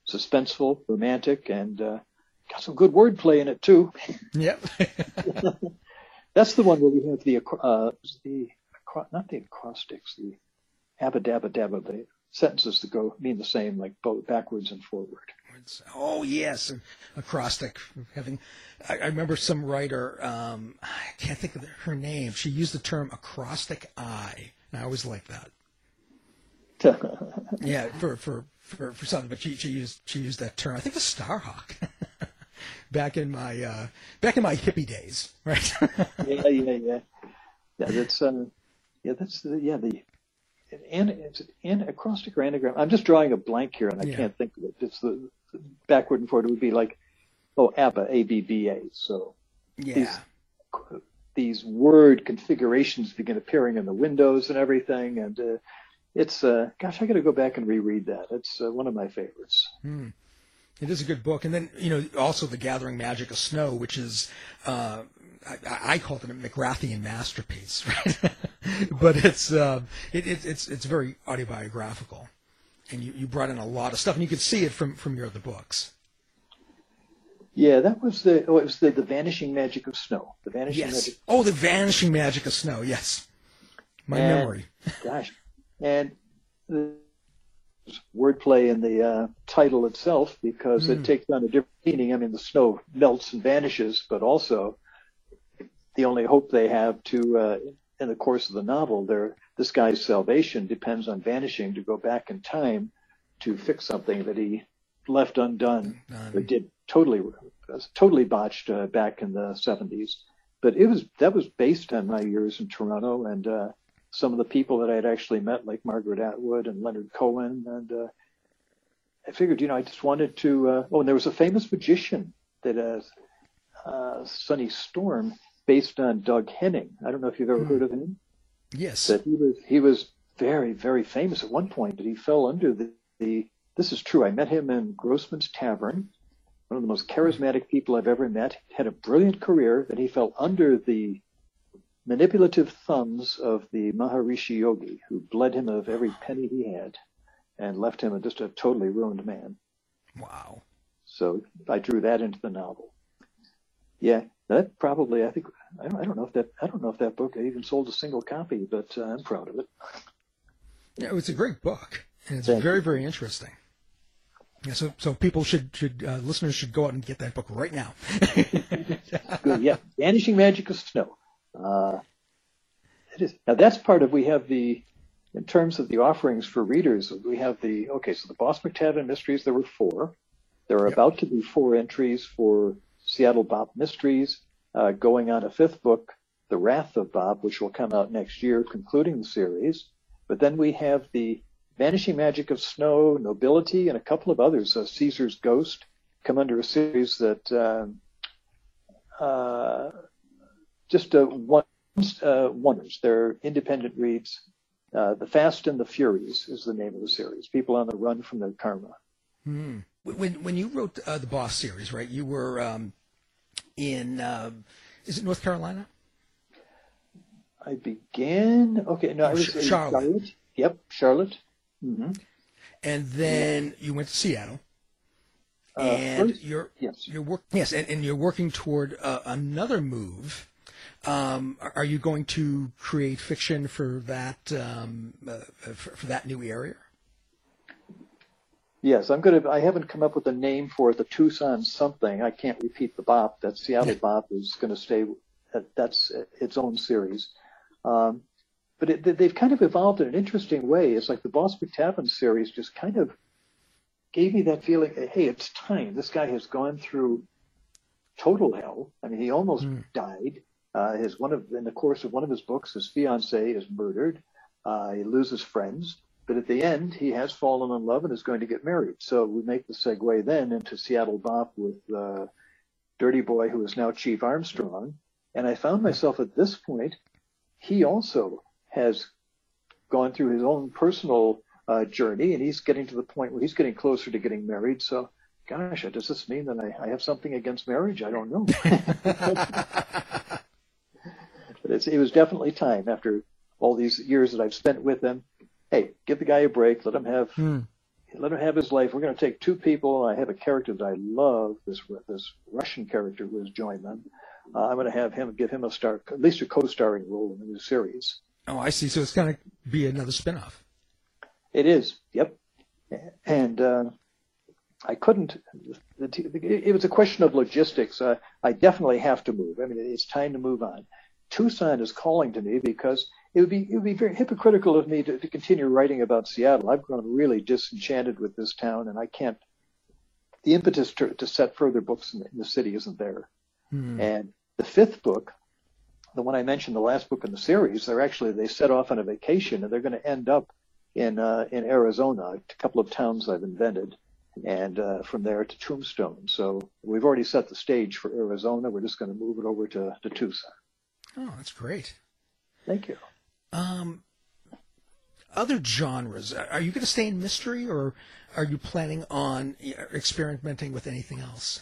suspenseful, romantic, and uh, got some good wordplay in it too. Yep. That's the one where we have the uh, the not the acrostics, the abba-dabba-dabba, the sentences that go mean the same, like both backwards and forward. Oh yes, an acrostic. Having, I, I remember some writer. Um, I can't think of her name. She used the term acrostic eye, and I always liked that. Yeah, for, for, for, for something, but she, she used she used that term. I think it was Starhawk. back in my uh, back in my hippie days, right? yeah, yeah, yeah. Yeah, that's uh, yeah, that's the, yeah the and it's an acrostic or anagram. I'm just drawing a blank here, and I yeah. can't think of it. It's the, the backward and forward. It would be like oh, ABBA, A B B A. So yeah. These, these word configurations begin appearing in the windows and everything, and uh, it's uh, gosh, I got to go back and reread that. It's uh, one of my favorites. Hmm. It is a good book, and then you know also The Gathering Magic of Snow, which is uh, I, I call it a McGrathian masterpiece, right? But it's uh, it, it, it's it's very autobiographical, and you, you brought in a lot of stuff, and you can see it from, from your other books. Yeah, that was the oh, it was the, the Vanishing Magic of Snow. The Vanishing yes. Magic. Oh, The Vanishing Magic of Snow. Yes, my and, memory. Gosh, and the wordplay in the uh, title itself, because mm. it takes on a different meaning. I mean, the snow melts and vanishes, but also the only hope they have to, uh, in the course of the novel, their this guy's salvation depends on vanishing to go back in time to fix something that he left undone, um, or did totally, totally botched uh, back in the seventies. But it was that was based on my years in Toronto and uh, some of the people that I had actually met, like Margaret Atwood and Leonard Cohen, and uh, I figured, you know, I just wanted to. Uh, oh, and there was a famous magician that uh, uh, Sonny Storm, based on Doug Henning. I don't know if you've ever hmm. heard of him. Yes. That he was he was very, very famous at one point. That he fell under the, the this is true. I met him in Grossman's Tavern. One of the most charismatic people I've ever met. Had a brilliant career. That he fell under the manipulative thumbs of the Maharishi Yogi, who bled him of every penny he had, and left him just a totally ruined man. Wow. So I drew that into the novel. Yeah, that probably, I think, I don't, I don't know if that, I don't know if that book even sold a single copy, but uh, I'm proud of it. Yeah, it's a great book, and it's Thank very, you. very interesting. Yeah, so, so people should, should uh, listeners should go out and get that book right now. Good, yeah. Vanishing Magic of Snow. Uh, it is. Now that's part of, we have the, in terms of the offerings for readers, we have the, okay, so the Boss McTavish Mysteries, there were four. There are yep. about to be four entries for Seattle Bob Mysteries, uh, going on a fifth book, The Wrath of Bob, which will come out next year, concluding the series. But then we have the Vanishing Magic of Snow, Nobility, and a couple of others. Uh, Caesar's Ghost come under a series that uh, uh, just uh, one, uh, wonders. They're independent reads. Uh, the Fast and the Furies is the name of the series. People on the run from their karma. Hmm. When when you wrote uh, the Boss series, right? You were um, in uh, is it North Carolina? I began. Okay, no, oh, I was Sh- Charlotte. Charlotte. Yep, Charlotte. Mm-hmm. And then you went to Seattle. Uh, and first, you're yes, you're work yes, and, and you're working toward uh, another move. Um, are you going to create fiction for that um, uh, for, for that new area? Yes, I'm going to. I haven't come up with a name for it. The Tucson something. I can't repeat the Bop. That Seattle Bop is going to stay. That's its own series. Um, but it, they've kind of evolved in an interesting way. It's like the Boss McTavish series just kind of gave me that feeling. Hey, it's time. This guy has gone through total hell. I mean, he almost mm. died. Uh, his one of in the course of one of his books, his fiancée is murdered. Uh, he loses friends. But at the end, he has fallen in love and is going to get married. So we make the segue then into Seattle Bop with uh, Dirty Boy, who is now Chief Armstrong. And I found myself at this point, he also has gone through his own personal uh, journey, and he's getting to the point where he's getting closer to getting married. So, gosh, does this mean that I, I have something against marriage? I don't know. But it's, it was definitely time after all these years that I've spent with him. Hey, give the guy a break. Let him have, hmm. let him have his life. We're going to take two people. I have a character that I love, this this Russian character who has joined them. Uh, I'm going to have him, give him a star, at least a co-starring role in the new series. Oh, I see. So it's going to be another spinoff. It is, yep. And uh, I couldn't, it was a question of logistics. Uh, I definitely have to move. I mean, it's time to move on. Tucson is calling to me because it would be it would be very hypocritical of me to, to continue writing about Seattle. I've grown really disenchanted with this town, and I can't, the impetus to, to set further books in the, in the city isn't there. Hmm. And the fifth book, the one I mentioned, the last book in the series, they're actually, they set off on a vacation, and they're going to end up in uh, in Arizona, a couple of towns I've invented, and uh, from there to Tombstone. So we've already set the stage for Arizona. We're just going to move it over to, to Tucson. Oh, that's great. Thank you. Um, other genres, are you going to stay in mystery, or are you planning on experimenting with anything else?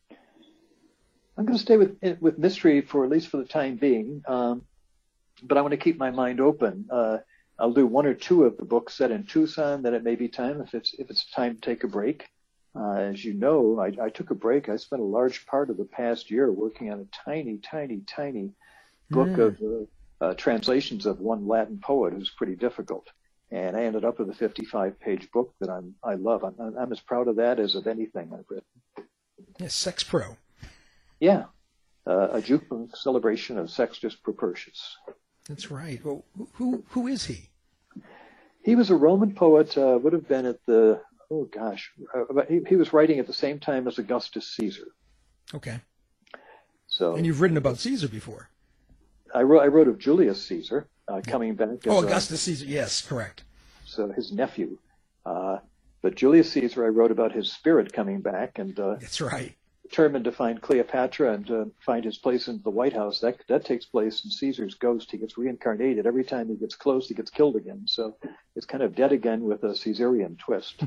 I'm going to stay with with mystery for at least for the time being, um, but I want to keep my mind open. Uh, I'll do one or two of the books set in Tucson. Then it may be time if it's if it's time to take a break. Uh, as you know, I, I took a break. I spent a large part of the past year working on a tiny, tiny, tiny book mm. of uh, uh, translations of one Latin poet who's pretty difficult, and I ended up with a fifty-five page book that I'm I love. I'm, I'm as proud of that as of anything I've written. Yes, Sex Pro. Yeah, uh, a jukebox celebration of Sextus Propertius. That's right. Well, who who is he? He was a Roman poet. Uh, would have been at the oh gosh, uh, he, he was writing at the same time as Augustus Caesar. Okay. So. And you've written about Caesar before. I wrote I wrote of Julius Caesar uh, coming back. As, oh, Augustus uh, Caesar. Yes, correct. So his nephew. Uh, but Julius Caesar, I wrote about his spirit coming back, and uh, that's right. Determined to find Cleopatra and uh, find his place in the White House. That that takes place in Caesar's ghost. He gets reincarnated. Every time he gets close, he gets killed again. So it's kind of dead again with a Caesarian twist.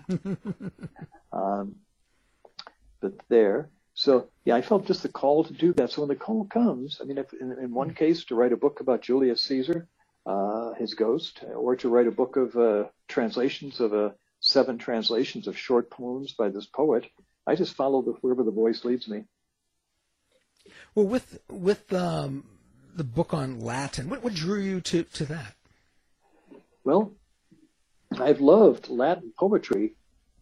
um, but there. So, yeah, I felt just the call to do that. So when the call comes, I mean, if in, in one case to write a book about Julius Caesar, uh, his ghost, or to write a book of uh, translations of uh, seven translations of short poems by this poet, I just follow the, wherever the voice leads me. Well, with with um, the book on Latin, what, what drew you to, to that? Well, I've loved Latin poetry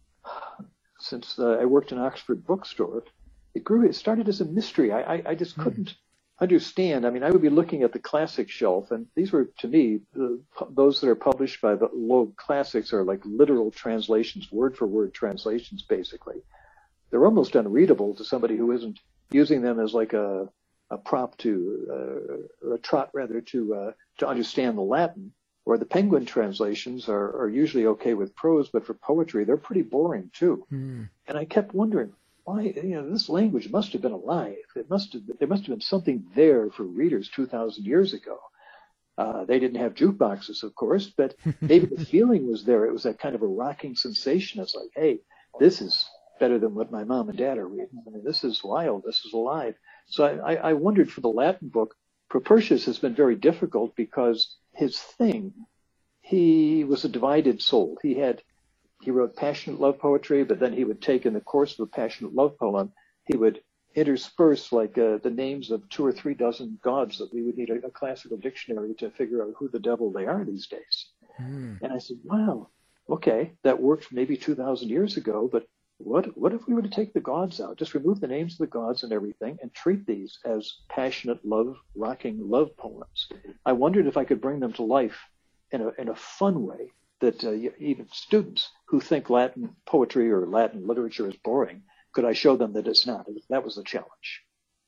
since uh, I worked in Oxford Bookstore. It grew. It started as a mystery. I, I, I just couldn't mm. understand. I mean, I would be looking at the classic shelf, and these were, to me, the, those that are published by the Loeb Classics are like literal translations, word-for-word translations, basically. They're almost unreadable to somebody who isn't using them as like a a prop to, uh, or a trot rather, to uh, to understand the Latin. Or the Penguin translations are, are usually okay with prose, but for poetry, they're pretty boring too. Mm. And I kept wondering, why, you know, this language must have been alive. It must have, there must have been something there for readers two thousand years ago. Uh, they didn't have jukeboxes, of course, but maybe the feeling was there. It was that kind of a rocking sensation. It's like, hey, this is better than what my mom and dad are reading. I mean, this is wild. This is alive. So I, I wondered for the Latin book, Propertius has been very difficult because his thing, he was a divided soul. He had, he wrote passionate love poetry, but then he would take in the course of a passionate love poem, he would intersperse like uh, the names of two or three dozen gods that we would need a, a classical dictionary to figure out who the devil they are these days. Mm. And I said, wow, okay, that worked maybe two thousand years ago, but What what if we were to take the gods out, just remove the names of the gods and everything, and treat these as passionate love, rocking love poems? I wondered if I could bring them to life in a in a fun way that uh, even students who think Latin poetry or Latin literature is boring, could I show them that it's not? That was the challenge.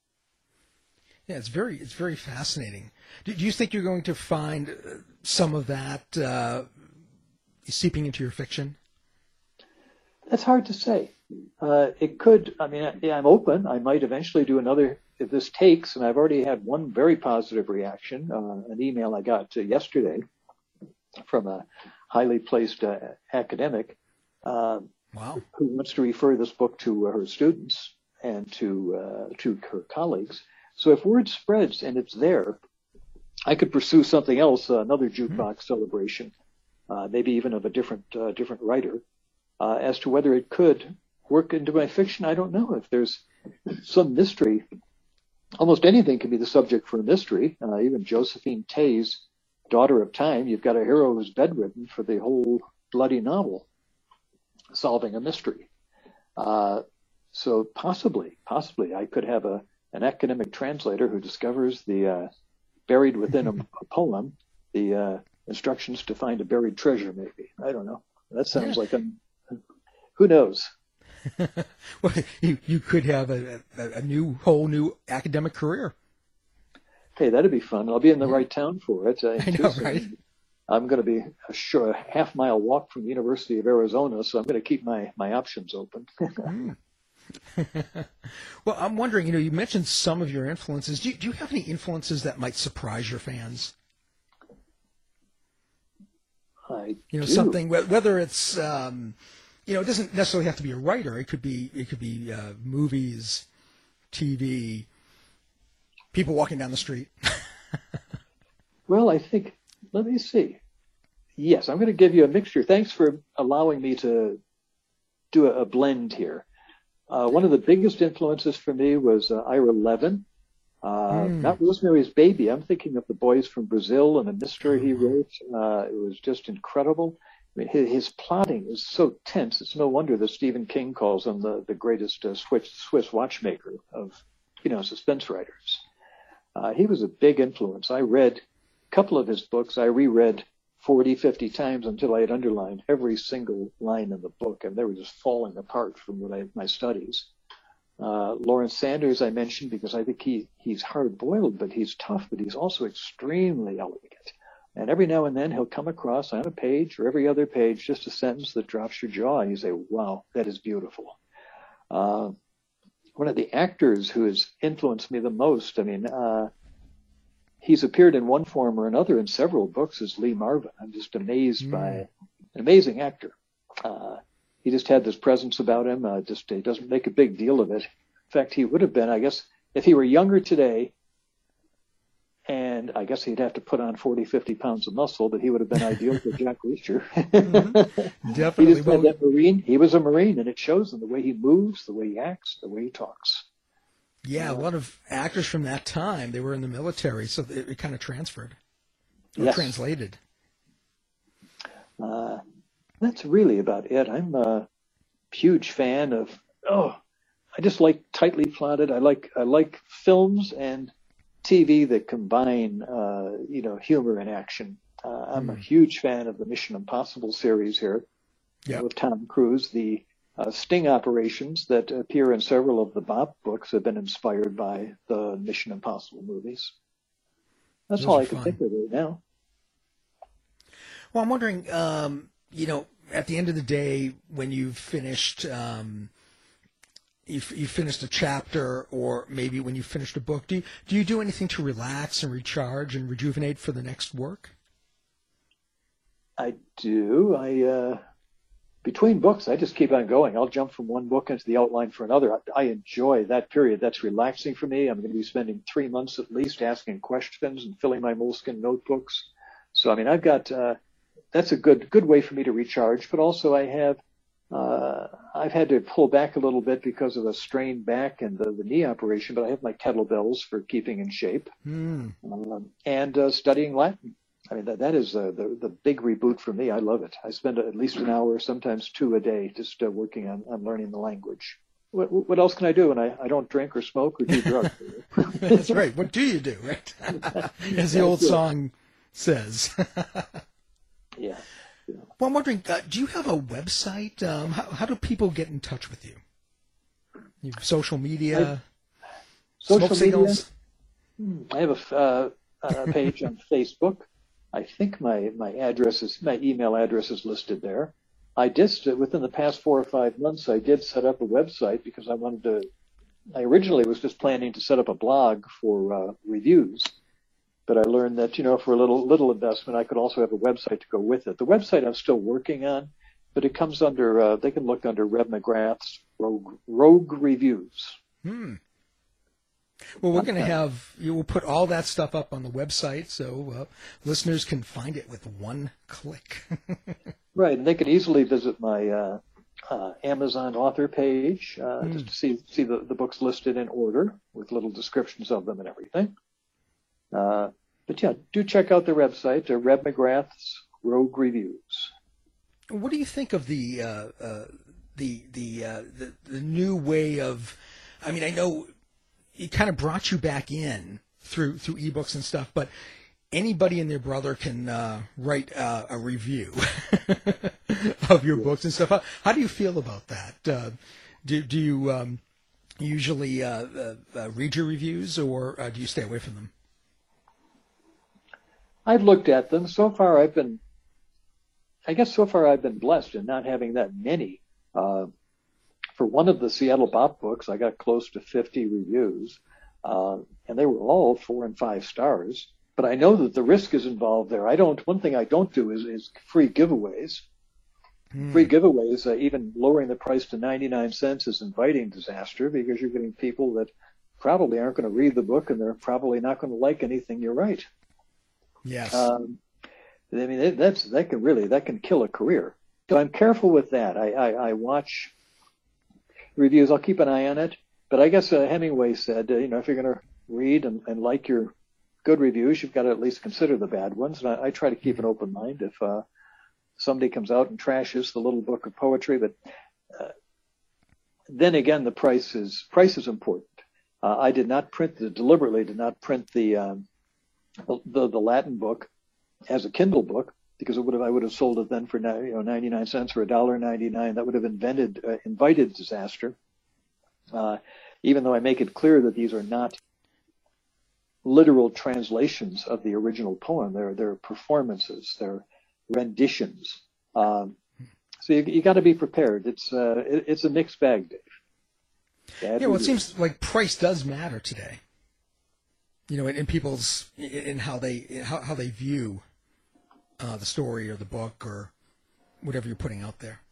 Yeah, it's very it's very fascinating. Do, do you think you're going to find some of that uh, seeping into your fiction? That's hard to say. Uh, it could, I mean, yeah, I'm open. I might eventually do another, if this takes, and I've already had one very positive reaction, uh, an email I got uh, yesterday from a highly placed uh, academic uh, wow. who wants to refer this book to uh, her students and to uh, to her colleagues. So if word spreads and it's there, I could pursue something else, uh, another jukebox mm-hmm. celebration, uh, maybe even of a different uh, different writer. Uh, as to whether it could work into my fiction, I don't know. If there's some mystery, almost anything can be the subject for a mystery. Uh, even Josephine Tay's Daughter of Time, you've got a hero who's bedridden for the whole bloody novel, solving a mystery. Uh, so possibly, possibly I could have a an academic translator who discovers the uh, buried within a, a poem, the uh, instructions to find a buried treasure, maybe. I don't know. That sounds like a, who knows? Well, you, you could have a, a, a new, whole new academic career. Hey, that'd be fun. I'll be in the yeah. right town for it. Uh, I know, right? I'm going to be a, sure, a half mile walk from the University of Arizona, so I'm going to keep my, my options open. mm. Well, I'm wondering, you know, you mentioned some of your influences. Do you, do you have any influences that might surprise your fans? I you know, do. something, whether it's, um, you know, it doesn't necessarily have to be a writer. It could be, it could be uh, movies, T V, people walking down the street. Well, I think, let me see. Yes, I'm going to give you a mixture. Thanks for allowing me to do a, a blend here. Uh, one of the biggest influences for me was uh, Ira Levin. Uh, mm. Not Rosemary's Baby. I'm thinking of The Boys from Brazil and a mystery he wrote. Uh, it was just incredible. I mean, his, his plotting is so tense. It's no wonder that Stephen King calls him the, the greatest uh, Swiss, Swiss watchmaker of, you know, suspense writers. Uh, he was a big influence. I read a couple of his books. I reread forty, fifty times until I had underlined every single line in the book, and they were just falling apart from what I, my studies. Uh, Lawrence Sanders I mentioned because I think he, he's hard-boiled, but he's tough, but he's also extremely elegant. And every now and then he'll come across on a page or every other page just a sentence that drops your jaw, and you say, wow, that is beautiful. Uh, one of the actors who has influenced me the most, I mean, uh, he's appeared in one form or another in several books, is Lee Marvin. I'm just amazed mm. by an amazing actor. Uh, He just had this presence about him. Uh, just he doesn't make a big deal of it. In fact, he would have been, I guess, if he were younger today, and I guess he'd have to put on forty, fifty pounds of muscle, but he would have been ideal for Jack Reacher. mm-hmm. Definitely. He just had that Marine. He was a Marine, and it shows in the way he moves, the way he acts, the way he talks. Yeah, uh, a lot of actors from that time, they were in the military, so it, it kind of transferred or yes. translated. Uh, That's really about it. I'm a huge fan of, oh, I just like tightly plotted. I like I like films and T V that combine, uh, you know, humor and action. Uh, I'm mm. a huge fan of the Mission Impossible series here yep. with Tom Cruise. The uh, sting operations that appear in several of the Bob books have been inspired by the Mission Impossible movies. That's Those all I can fun. think of right now. Well, I'm wondering, um, you know, at the end of the day, when you've finished, um, you've, you've finished a chapter, or maybe when you've finished a book, do you, do you do anything to relax and recharge and rejuvenate for the next work? I do. I uh, between books, I just keep on going. I'll jump from one book into the outline for another. I, I enjoy that period. That's relaxing for me. I'm going to be spending three months at least asking questions and filling my Moleskine notebooks. So, I mean, I've got. Uh, That's a good good way for me to recharge, but also I have uh, I've had to pull back a little bit because of a strained back and the, the knee operation, but I have my kettlebells for keeping in shape mm. um, and uh, studying Latin. I mean, that that is uh, the the big reboot for me. I love it. I spend at least an hour, sometimes two a day, just uh, working on, on learning the language. What, what else can I do when I, I don't drink or smoke or do drugs? That's right. What do you do, right? As the old song says. Yeah. yeah. Well, I'm wondering, uh, do you have a website? Um, how, how do people get in touch with you? you have social media, I, social smoke signals? Media, I have a, uh, a page on Facebook. I think my, my address is, my email address is listed there. I did, within the past four or five months, I did set up a website because I wanted to, I originally was just planning to set up a blog for uh, reviews. But I learned that, you know, for a little little investment, I could also have a website to go with it. The website I'm still working on, but it comes under, uh, they can look under Reb McGrath's Rogue, Rogue Reviews. Hmm. Well, we're going to have, you will put all that stuff up on the website so uh, listeners can find it with one click. Right, and they can easily visit my uh, uh, Amazon author page uh, mm. just to see see the, the books listed in order with little descriptions of them and everything. Uh, but yeah, do check out their website, uh, Reb McGrath's Rogue Reviews. What do you think of the uh, uh, the the, uh, the the new way of? I mean, I know it kind of brought you back in through through ebooks and stuff, but anybody and their brother can uh, write uh, a review of your books and stuff. How, how do you feel about that? Uh, do do you um, usually uh, uh, uh, read your reviews, or uh, do you stay away from them? I've looked at them. So far, I've been, I guess so far I've been blessed in not having that many. Uh, for one of the Seattle Bop books, I got close to fifty reviews, uh, and they were all four and five stars. But I know that the risk is involved there. I don't, one thing I don't do is, is free giveaways. Hmm. Free giveaways, uh, even lowering the price to ninety-nine cents is inviting disaster because you're getting people that probably aren't going to read the book and they're probably not going to like anything you write. Yes. Um, I mean, that's, that can really, that can kill a career. So I'm careful with that. I, I, I watch reviews. I'll keep an eye on it. But I guess uh, Hemingway said, uh, you know, if you're going to read and, and like your good reviews, you've got to at least consider the bad ones. And I, I try to keep an open mind if uh, somebody comes out and trashes the little book of poetry. But uh, then again, the price is, price is important. Uh, I did not print the, deliberately did not print the, um, the, the Latin book as a Kindle book, because it would have, I would have sold it then for you know ninety-nine cents or a dollar ninety-nine. That would have invented, uh, invited disaster. Uh, even though I make it clear that these are not literal translations of the original poem, they're they're performances, they're renditions. Um, so you, you got to be prepared. It's uh, it, it's a mixed bag, Dave. Bad yeah, well, it reviews. seems like price does matter today. You know, in, in people's in how they in how, how they view uh, the story or the book or whatever you're putting out there.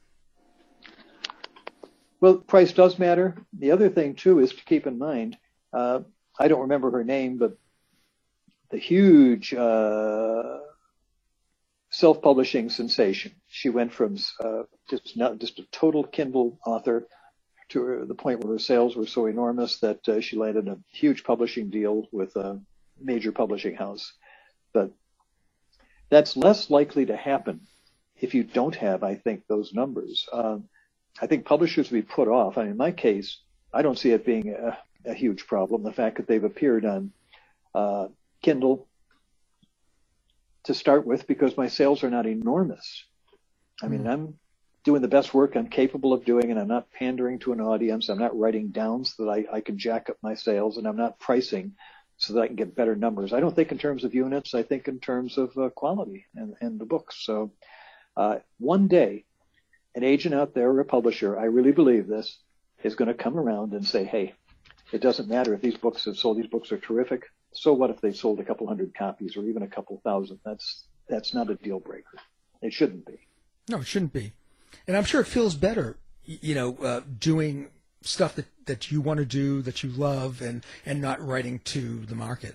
Well, price does matter. The other thing too is to keep in mind. Uh, I don't remember her name, but the huge uh, self-publishing sensation. She went from uh, just not just a total Kindle author to the point where her sales were so enormous that uh, she landed a huge publishing deal with a major publishing house. But that's less likely to happen if you don't have, I think, those numbers. Um, I think publishers will be put off. I mean, in my case, I don't see it being a, a huge problem. The fact that they've appeared on uh, Kindle to start with, because my sales are not enormous. I mean, mm. I'm doing the best work I'm capable of doing, and I'm not pandering to an audience. I'm not writing down so that I, I can jack up my sales, and I'm not pricing so that I can get better numbers. I don't think in terms of units. I think in terms of uh, quality and, and the books. So uh, one day, an agent out there or a publisher, I really believe this, is going to come around and say, hey, it doesn't matter if these books have sold. These books are terrific. So what if they've sold a couple hundred copies or even a couple thousand? That's that's not a deal breaker. It shouldn't be. No, it shouldn't be. And I'm sure it feels better, you know, uh, doing stuff that, that you want to do, that you love, and, and not writing to the market.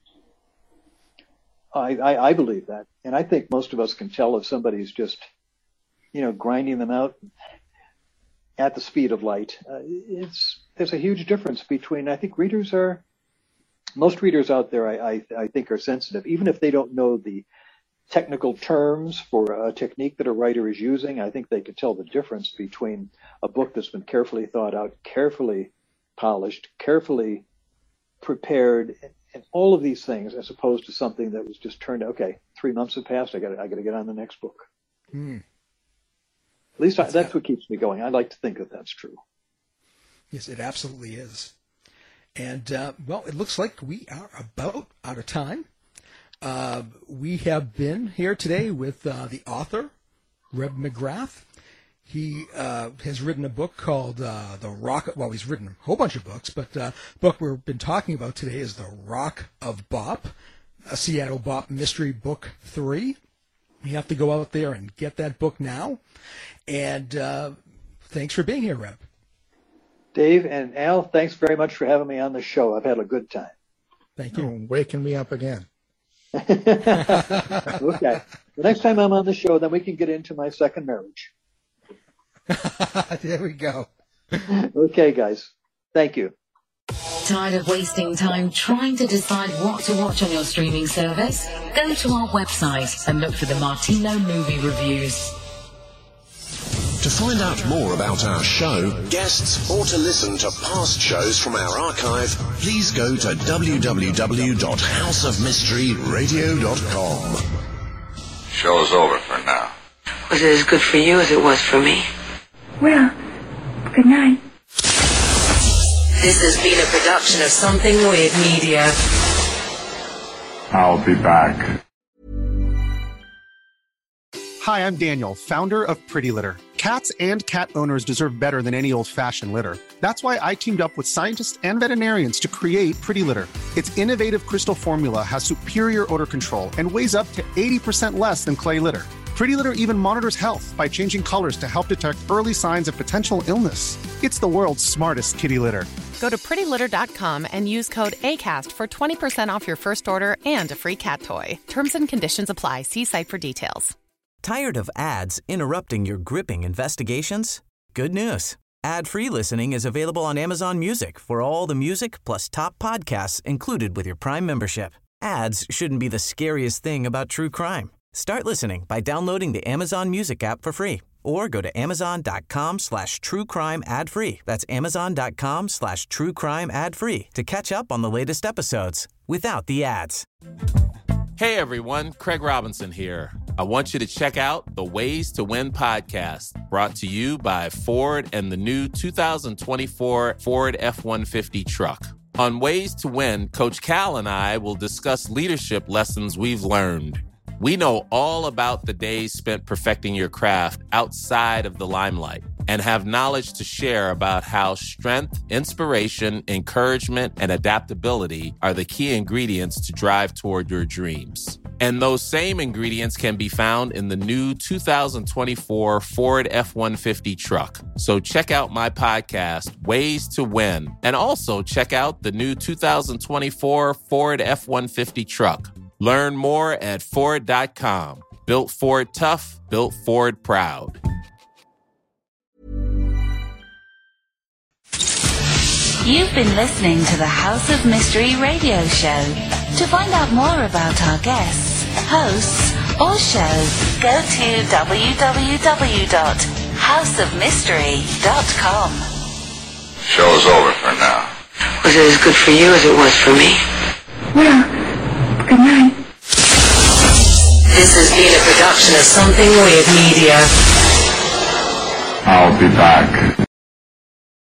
I, I, I believe that. And I think most of us can tell if somebody's just, you know, grinding them out at the speed of light. Uh, it's there's a huge difference between, I think readers are, most readers out there, I, I, I think, are sensitive, even if they don't know the technical terms for a technique that a writer is using. I think they can tell the difference between a book that's been carefully thought out, carefully polished, carefully prepared, and, and all of these things, as opposed to something that was just turned, okay, three months have passed, I got I got to get on the next book. Hmm. At least I, that's what keeps me going. I like to think that that's true. Yes, it absolutely is. And, uh, well, it looks like we are about out of time. Uh, we have been here today with uh, the author, Reb McGrath. He uh, has written a book called uh, The Rock. Well, he's written a whole bunch of books, but uh, the book we've been talking about today is The Rock of Bop, a Seattle Bop Mystery Book three. You have to go out there and get that book now. And uh, thanks for being here, Reb. Dave and Al, thanks very much for having me on the show. I've had a good time. Thank you. Oh, waking me up again. Okay. The next time I'm on the show, then we can get into my second marriage. There we go. Okay, guys. Thank you. Tired of wasting time trying to decide what to watch on your streaming service? Go to our website and look for the Martino Movie Reviews. To find out more about our show, guests, or to listen to past shows from our archive, please go to w w w dot house of mystery radio dot com. Show's over for now. Was it as good for you as it was for me? Well, good night. This has been a production of Something Weird Media. I'll be back. Hi, I'm Daniel, founder of Pretty Litter. Cats and cat owners deserve better than any old-fashioned litter. That's why I teamed up with scientists and veterinarians to create Pretty Litter. Its innovative crystal formula has superior odor control and weighs up to eighty percent less than clay litter. Pretty Litter even monitors health by changing colors to help detect early signs of potential illness. It's the world's smartest kitty litter. Go to pretty litter dot com and use code ACAST for twenty percent off your first order and a free cat toy. Terms and conditions apply. See site for details. Tired of ads interrupting your gripping investigations? Good news. Ad-free listening is available on Amazon Music for all the music plus top podcasts included with your Prime membership. Ads shouldn't be the scariest thing about true crime. Start listening by downloading the Amazon Music app for free or go to amazon.com slash true crime ad free. That's amazon.com slash true crime ad free to catch up on the latest episodes without the ads. Hey everyone, Craig Robinson here. I want you to check out the Ways to Win podcast, brought to you by Ford and the new two thousand twenty-four Ford F one fifty truck. On Ways to Win, Coach Cal and I will discuss leadership lessons we've learned. We know all about the days spent perfecting your craft outside of the limelight and have knowledge to share about how strength, inspiration, encouragement, and adaptability are the key ingredients to drive toward your dreams. And those same ingredients can be found in the new two thousand twenty-four Ford F one fifty truck. So check out my podcast, Ways to Win, and also check out the new two thousand twenty-four Ford F one fifty truck. Learn more at Ford dot com. Built Ford tough, built Ford proud. You've been listening to the House of Mystery radio show. To find out more about our guests, hosts, or shows, go to w w w dot house of mystery dot com. Show's over for now. Was it as good for you as it was for me? Well, good night. This has been a production of Something Weird Media. I'll be back.